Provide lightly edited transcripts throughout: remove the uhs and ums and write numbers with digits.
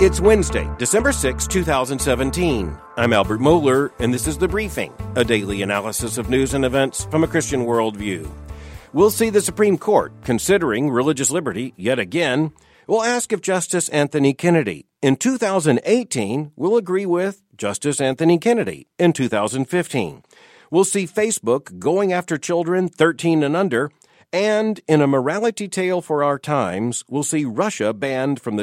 It's Wednesday, December 6, 2017. I'm Albert Mohler, and this is The Briefing, a daily analysis of news and events from a Christian worldview. We'll see the Supreme Court considering religious liberty yet again. We'll ask if Justice Anthony Kennedy in 2018 will agree with Justice Anthony Kennedy in 2015. We'll see Facebook going after children 13 and under. And in a morality tale for our times, we'll see Russia banned from the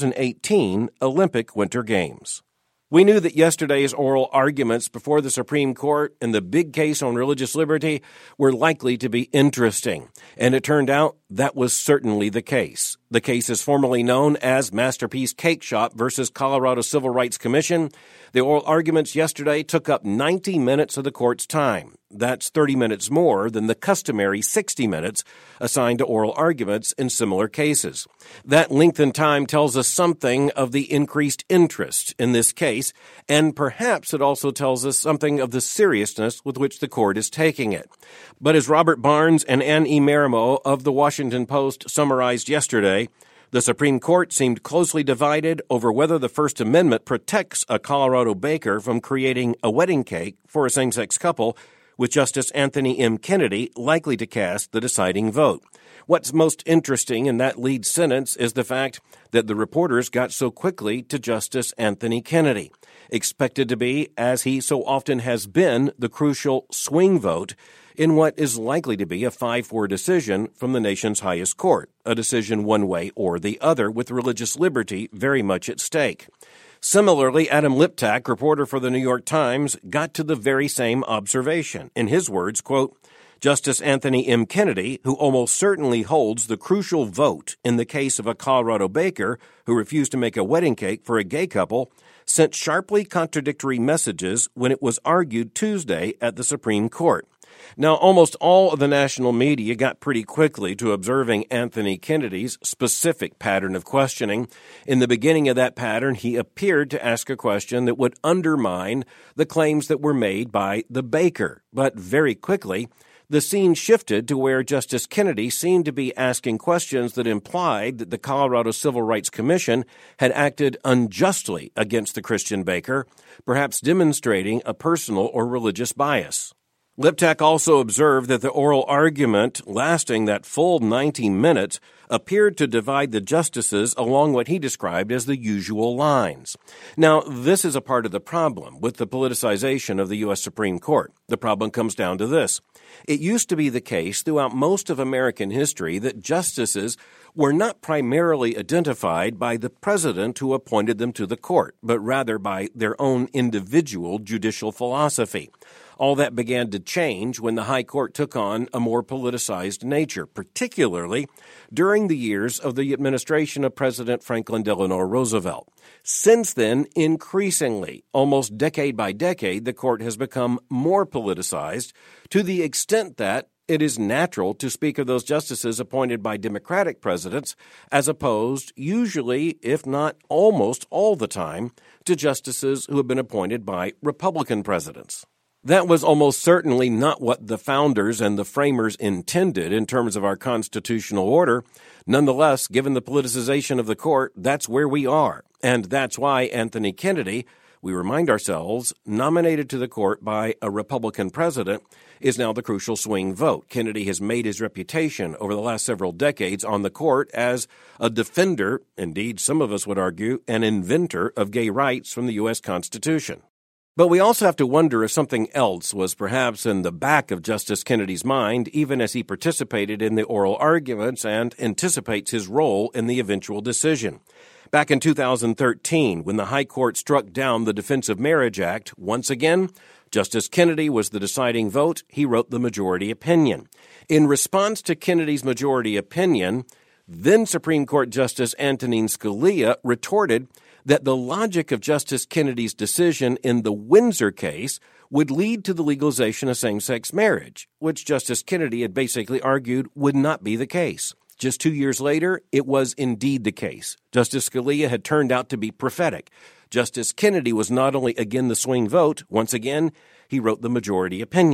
2018 Olympic Winter Games. We knew that yesterday's oral arguments before the Supreme Court in the big case on religious liberty were likely to be interesting, and it turned out that was certainly the case. The case is formally known as Masterpiece Cake Shop versus Colorado Civil Rights Commission. The oral arguments yesterday took up 90 minutes of the court's time. That's 30 minutes more than the customary 60 minutes assigned to oral arguments in similar cases. That length in time tells us something of the increased interest in this case, and perhaps it also tells us something of the seriousness with which the court is taking it. But as Robert Barnes and Ann E. Marimo of The Washington Post summarized yesterday, the Supreme Court seemed closely divided over whether the First Amendment protects a Colorado baker from creating a wedding cake for a same-sex couple, with Justice Anthony M. Kennedy likely to cast the deciding vote. What's most interesting in that lead sentence is the fact that the reporters got so quickly to Justice Anthony Kennedy, expected to be, as he so often has been, the crucial swing vote in what is likely to be a 5-4 decision from the nation's highest court, a decision one way or the other with religious liberty very much at stake. Similarly, Adam Liptak, reporter for the New York Times, got to the very same observation. In his words, quote, Justice Anthony M. Kennedy, who almost certainly holds the crucial vote in the case of a Colorado baker who refused to make a wedding cake for a gay couple, sent sharply contradictory messages when it was argued Tuesday at the Supreme Court. Now, almost all of the national media got pretty quickly to observing Anthony Kennedy's specific pattern of questioning. In the beginning of that pattern, he appeared to ask a question that would undermine the claims that were made by the baker. But very quickly, the scene shifted to where Justice Kennedy seemed to be asking questions that implied that the Colorado Civil Rights Commission had acted unjustly against the Christian baker, perhaps demonstrating a personal or religious bias. Liptak also observed that the oral argument, lasting that full 90 minutes, appeared to divide the justices along what he described as the usual lines. Now, this is a part of the problem with the politicization of the U.S. Supreme Court. The problem comes down to this. It used to be the case throughout most of American history that justices were not primarily identified by the president who appointed them to the court, but rather by their own individual judicial philosophy. All that began to change when the High Court took on a more politicized nature, particularly during the years of the administration of President Franklin Delano Roosevelt. Since then, increasingly, almost decade by decade, the court has become more politicized to the extent that it is natural to speak of those justices appointed by Democratic presidents as opposed, usually, if not almost all the time, to justices who have been appointed by Republican presidents. That was almost certainly not what the founders and the framers intended in terms of our constitutional order. Nonetheless, given the politicization of the court, that's where we are. And that's why Anthony Kennedy, we remind ourselves, nominated to the court by a Republican president, is now the crucial swing vote. Kennedy has made his reputation over the last several decades on the court as a defender, indeed some of us would argue, an inventor of gay rights from the U.S. Constitution. But we also have to wonder if something else was perhaps in the back of Justice Kennedy's mind, even as he participated in the oral arguments and anticipates his role in the eventual decision. Back in 2013, when the High Court struck down the Defense of Marriage Act, once again, Justice Kennedy was the deciding vote. He wrote the majority opinion. In response to Kennedy's majority opinion, then Supreme Court Justice Antonin Scalia retorted that the logic of Justice Kennedy's decision in the Windsor case would lead to the legalization of same-sex marriage, which Justice Kennedy had basically argued would not be the case. Just 2 years later, it was indeed the case. Justice Scalia had turned out to be prophetic. Justice Kennedy was not only again the swing vote, once again, he wrote the majority opinion.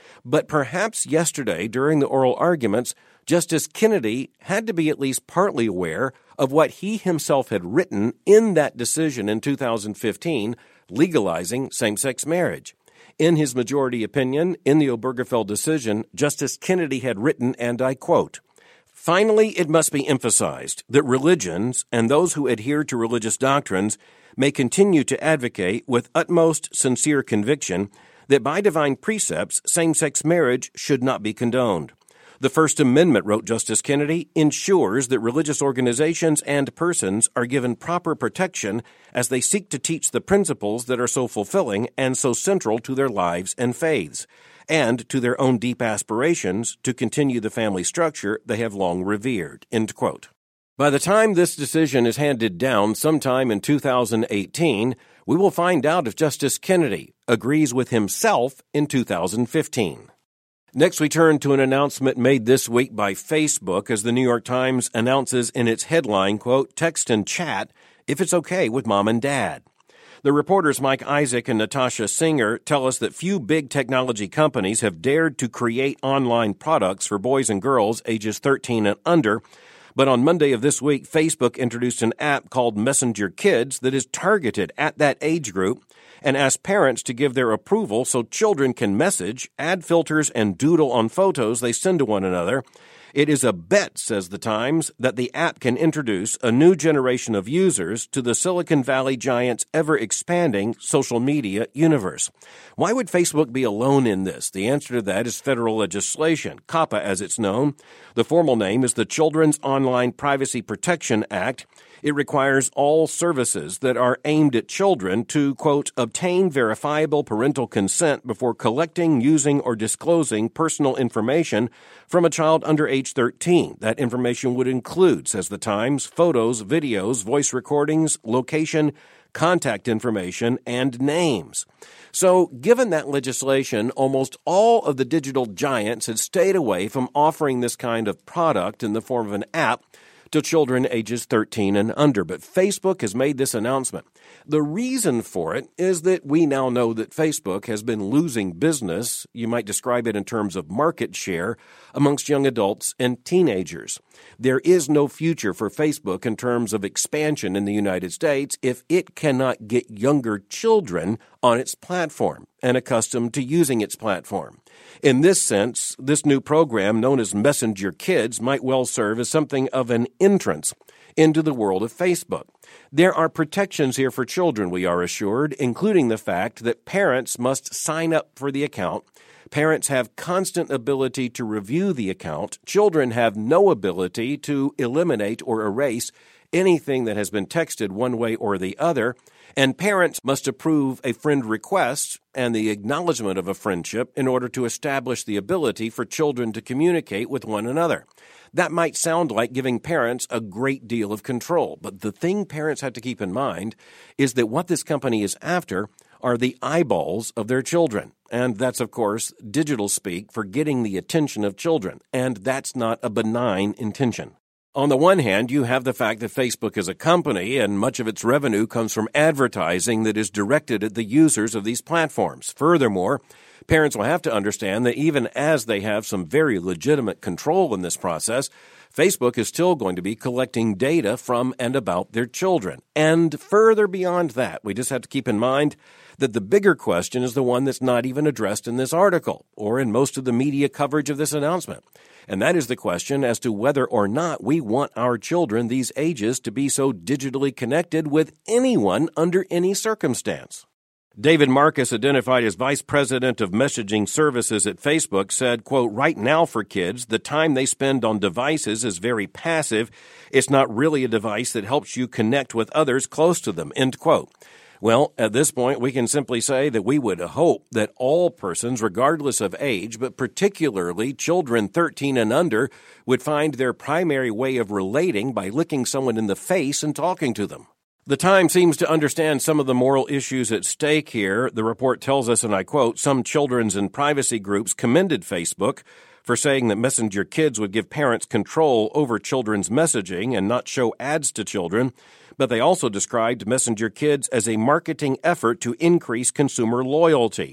But perhaps yesterday, during the oral arguments, Justice Kennedy had to be at least partly aware of what he himself had written in that decision in 2015, legalizing same-sex marriage. In his majority opinion, in the Obergefell decision, Justice Kennedy had written, and I quote, "Finally, it must be emphasized that religions and those who adhere to religious doctrines may continue to advocate with utmost sincere conviction that by divine precepts, same-sex marriage should not be condoned. The First Amendment," wrote Justice Kennedy, "ensures that religious organizations and persons are given proper protection as they seek to teach the principles that are so fulfilling and so central to their lives and faiths, and to their own deep aspirations to continue the family structure they have long revered." End quote. By the time this decision is handed down sometime in 2018, we will find out if Justice Kennedy agrees with himself in 2015. Next, we turn to an announcement made this week by Facebook as the New York Times announces in its headline, quote, "Text and chat if it's okay with mom and dad." The reporters Mike Isaac and Natasha Singer tell us that few big technology companies have dared to create online products for boys and girls ages 13 and under. But on Monday of this week, Facebook introduced an app called Messenger Kids that is targeted at that age group and asks parents to give their approval so children can message, add filters, and doodle on photos they send to one another. It is a bet, says the Times, that the app can introduce a new generation of users to the Silicon Valley giant's ever-expanding social media universe. Why would Facebook be alone in this? The answer to that is federal legislation, COPPA as it's known. The formal name is the Children's Online Privacy Protection Act. It requires all services that are aimed at children to, quote, "obtain verifiable parental consent before collecting, using, or disclosing personal information from a child under age 13. That information would include, says the Times, photos, videos, voice recordings, location, contact information, and names. So, given that legislation, almost all of the digital giants had stayed away from offering this kind of product in the form of an app to children ages 13 and under. But Facebook has made this announcement. The reason for it is that we now know that Facebook has been losing business, you might describe it in terms of market share, amongst young adults and teenagers. There is no future for Facebook in terms of expansion in the United States if it cannot get younger children on its platform and accustomed to using its platform. In this sense, this new program known as Messenger Kids might well serve as something of an entrance into the world of Facebook. There are protections here for children, we are assured, including the fact that parents must sign up for the account. Parents have constant ability to review the account. Children have no ability to eliminate or erase anything that has been texted one way or the other. And parents must approve a friend request and the acknowledgement of a friendship in order to establish the ability for children to communicate with one another. That might sound like giving parents a great deal of control, but the thing parents have to keep in mind is that what this company is after are the eyeballs of their children. And that's, of course, digital speak for getting the attention of children. And that's not a benign intention. On the one hand, you have the fact that Facebook is a company and much of its revenue comes from advertising that is directed at the users of these platforms. Furthermore, parents will have to understand that even as they have some very legitimate control in this process, Facebook is still going to be collecting data from and about their children. And further beyond that, we just have to keep in mind that the bigger question is the one that's not even addressed in this article or in most of the media coverage of this announcement. And that is the question as to whether or not we want our children these ages to be so digitally connected with anyone under any circumstance. David Marcus, identified as Vice President of Messaging Services at Facebook, said, quote, "Right now for kids, the time they spend on devices is very passive. It's not really a device that helps you connect with others close to them," end quote. Well, at this point, we can simply say that we would hope that all persons, regardless of age, but particularly children 13 and under, would find their primary way of relating by looking someone in the face and talking to them. The Times seems to understand some of the moral issues at stake here. The report tells us, and I quote, "Some children's and privacy groups commended Facebook for saying that Messenger Kids would give parents control over children's messaging and not show ads to children, but they also described Messenger Kids as a marketing effort to increase consumer loyalty.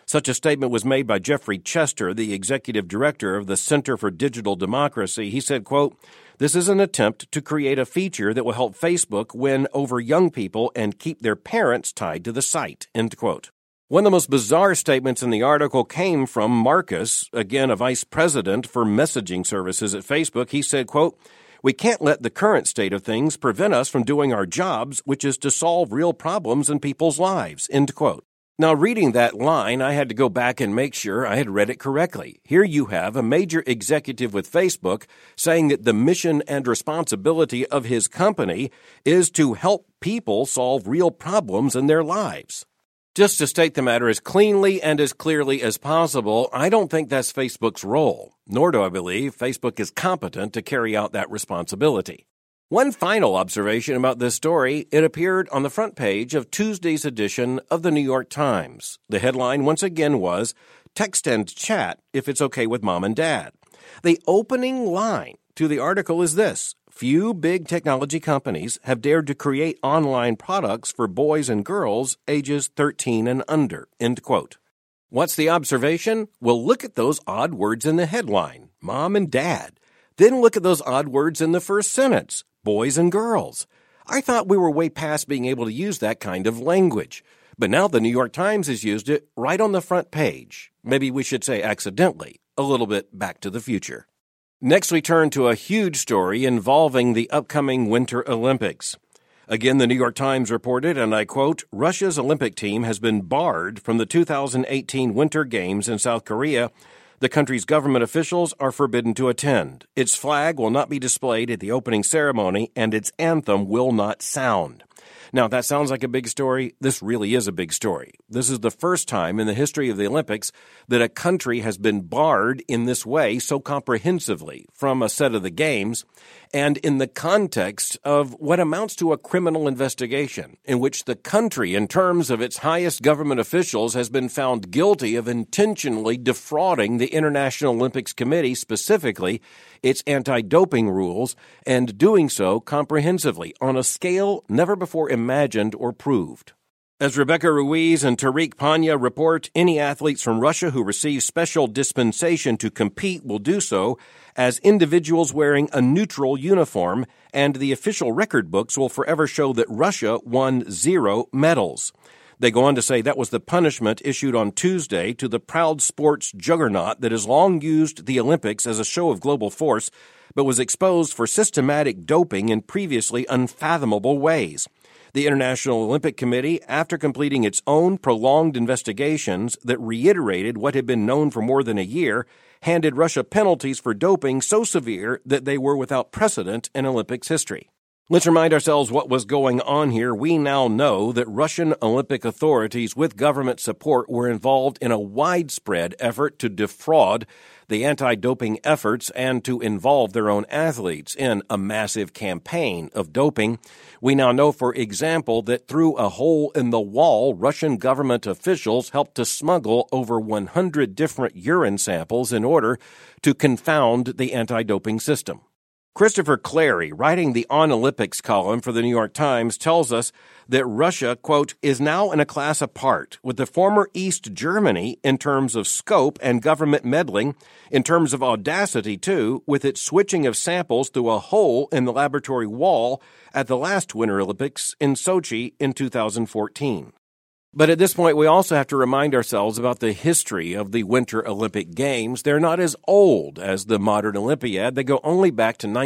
Such a statement was made by Jeffrey Chester, the executive director of the Center for Digital Democracy. He said, quote, "This is an attempt to create a feature that will help Facebook win over young people and keep their parents tied to the site," end quote. One of the most bizarre statements in the article came from Marcus, again a vice president for messaging services at Facebook. He said, quote, "We can't let the current state of things prevent us from doing our jobs, which is to solve real problems in people's lives," end quote. Now, reading that line, I had to go back and make sure I had read it correctly. Here you have a major executive with Facebook saying that the mission and responsibility of his company is to help people solve real problems in their lives. Just to state the matter as cleanly and as clearly as possible, I don't think that's Facebook's role, nor do I believe Facebook is competent to carry out that responsibility. One final observation about this story, it appeared on the front page of Tuesday's edition of the New York Times. The headline once again was, "Text and chat if it's okay with mom and dad." The opening line to the article is this: "Few big technology companies have dared to create online products for boys and girls ages 13 and under," end quote. What's the observation? Well, look at those odd words in the headline, mom and dad. Then look at those odd words in the first sentence, boys and girls. I thought we were way past being able to use that kind of language. But now the New York Times has used it right on the front page. Maybe we should say accidentally, a little bit Back to the Future. Next, we turn to a huge story involving the upcoming Winter Olympics. Again, the New York Times reported, and I quote, "Russia's Olympic team has been barred from the 2018 Winter Games in South Korea. The country's government officials are forbidden to attend. Its flag will not be displayed at the opening ceremony, and its anthem will not sound." Now, that sounds like a big story. This really is a big story. This is the first time in the history of the Olympics that a country has been barred in this way so comprehensively from a set of the games, and in the context of what amounts to a criminal investigation in which the country, in terms of its highest government officials, has been found guilty of intentionally defrauding the International Olympics Committee, specifically its anti-doping rules, and doing so comprehensively on a scale never before imagined or proved. As Rebecca Ruiz and Tariq Panya report, any athletes from Russia who receive special dispensation to compete will do so as individuals wearing a neutral uniform, and the official record books will forever show that Russia won 0 medals. They go on to say that was the punishment issued on Tuesday to the proud sports juggernaut that has long used the Olympics as a show of global force, but was exposed for systematic doping in previously unfathomable ways. The International Olympic Committee, after completing its own prolonged investigations that reiterated what had been known for more than a year, handed Russia penalties for doping so severe that they were without precedent in Olympics history. Let's remind ourselves what was going on here. We now know that Russian Olympic authorities with government support were involved in a widespread effort to defraud the anti-doping efforts and to involve their own athletes in a massive campaign of doping. We now know, for example, that through a hole in the wall, Russian government officials helped to smuggle over 100 different urine samples in order to confound the anti-doping system. Christopher Clary, writing the On Olympics column for the New York Times, tells us that Russia, quote, "is now in a class apart with the former East Germany in terms of scope and government meddling, in terms of audacity, too, with its switching of samples through a hole in the laboratory wall at the last Winter Olympics in Sochi in 2014. But at this point, we also have to remind ourselves about the history of the Winter Olympic Games. They're not as old as the modern Olympiad. They go only back to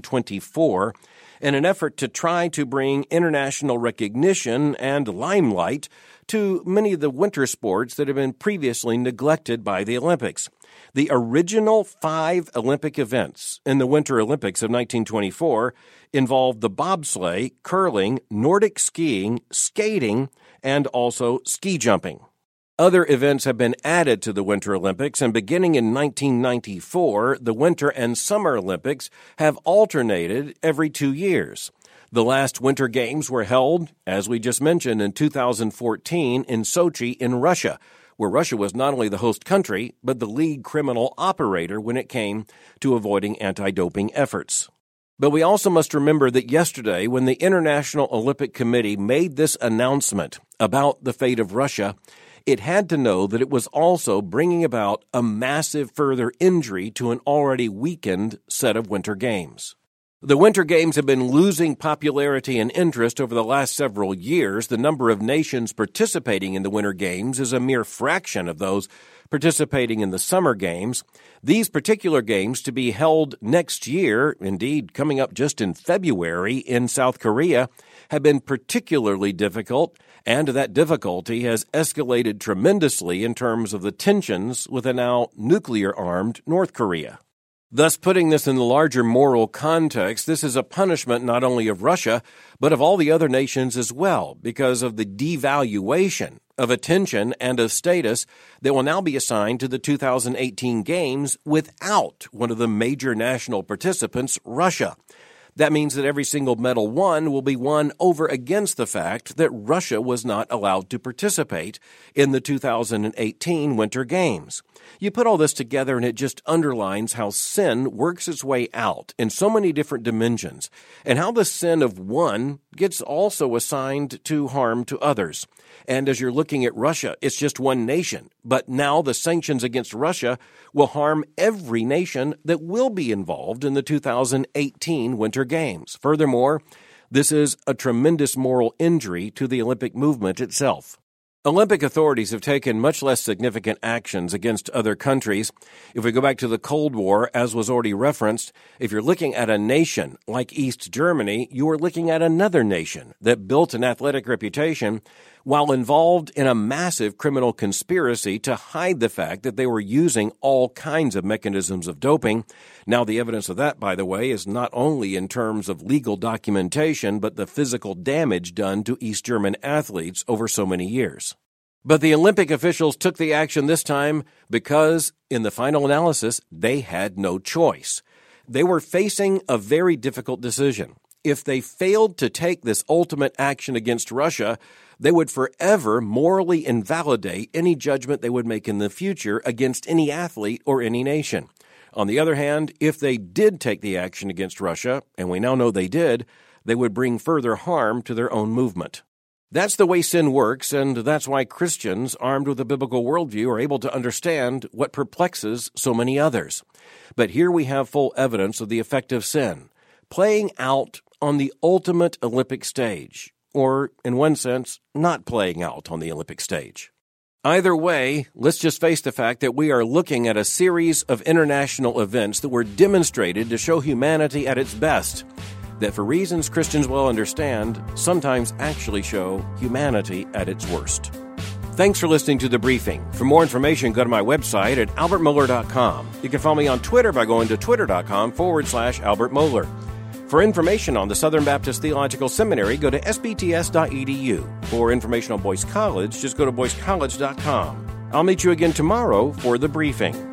1924 in an effort to try to bring international recognition and limelight to many of the winter sports that have been previously neglected by the Olympics. The original 5 Olympic events in the Winter Olympics of 1924 involved the bobsleigh, curling, Nordic skiing, skating, and also ski jumping. Other events have been added to the Winter Olympics, and beginning in 1994, the Winter and Summer Olympics have alternated every 2 years. The last Winter Games were held, as we just mentioned, in 2014 in Sochi in Russia, where Russia was not only the host country, but the lead criminal operator when it came to avoiding anti-doping efforts. But we also must remember that yesterday, when the International Olympic Committee made this announcement about the fate of Russia, it had to know that it was also bringing about a massive further injury to an already weakened set of Winter Games. The Winter Games have been losing popularity and interest over the last several years. The number of nations participating in the Winter Games is a mere fraction of those participating in the Summer Games. These particular games to be held next year, indeed coming up just in February in South Korea, have been particularly difficult, and that difficulty has escalated tremendously in terms of the tensions with a now nuclear-armed North Korea. Thus, putting this in the larger moral context, this is a punishment not only of Russia, but of all the other nations as well, because of the devaluation of attention and of status that will now be assigned to the 2018 Games without one of the major national participants, Russia. That means that every single medal won will be won over against the fact that Russia was not allowed to participate in the 2018 Winter Games. You put all this together and it just underlines how sin works its way out in so many different dimensions, and how the sin of one gets also assigned to harm to others. And as you're looking at Russia, it's just one nation. But now the sanctions against Russia will harm every nation that will be involved in the 2018 Winter Games. Furthermore, this is a tremendous moral injury to the Olympic movement itself. Olympic authorities have taken much less significant actions against other countries. If we go back to the Cold War, as was already referenced, if you're looking at a nation like East Germany, you are looking at another nation that built an athletic reputation while involved in a massive criminal conspiracy to hide the fact that they were using all kinds of mechanisms of doping. Now, the evidence of that, by the way, is not only in terms of legal documentation, but the physical damage done to East German athletes over so many years. But the Olympic officials took the action this time because, in the final analysis, they had no choice. They were facing a very difficult decision. If they failed to take this ultimate action against Russia, they would forever morally invalidate any judgment they would make in the future against any athlete or any nation. On the other hand, if they did take the action against Russia, and we now know they did, they would bring further harm to their own movement. That's the way sin works, and that's why Christians, armed with a biblical worldview, are able to understand what perplexes so many others. But here we have full evidence of the effect of sin, playing out on the ultimate Olympic stage, or, in one sense, not playing out on the Olympic stage. Either way, let's just face the fact that we are looking at a series of international events that were demonstrated to show humanity at its best, that for reasons Christians well understand, sometimes actually show humanity at its worst. Thanks for listening to The Briefing. For more information, go to my website at albertmohler.com. You can follow me on Twitter by going to twitter.com/AlbertMohler. For information on the Southern Baptist Theological Seminary, go to sbts.edu. For information on Boyce College, just go to boycecollege.com. I'll meet you again tomorrow for The Briefing.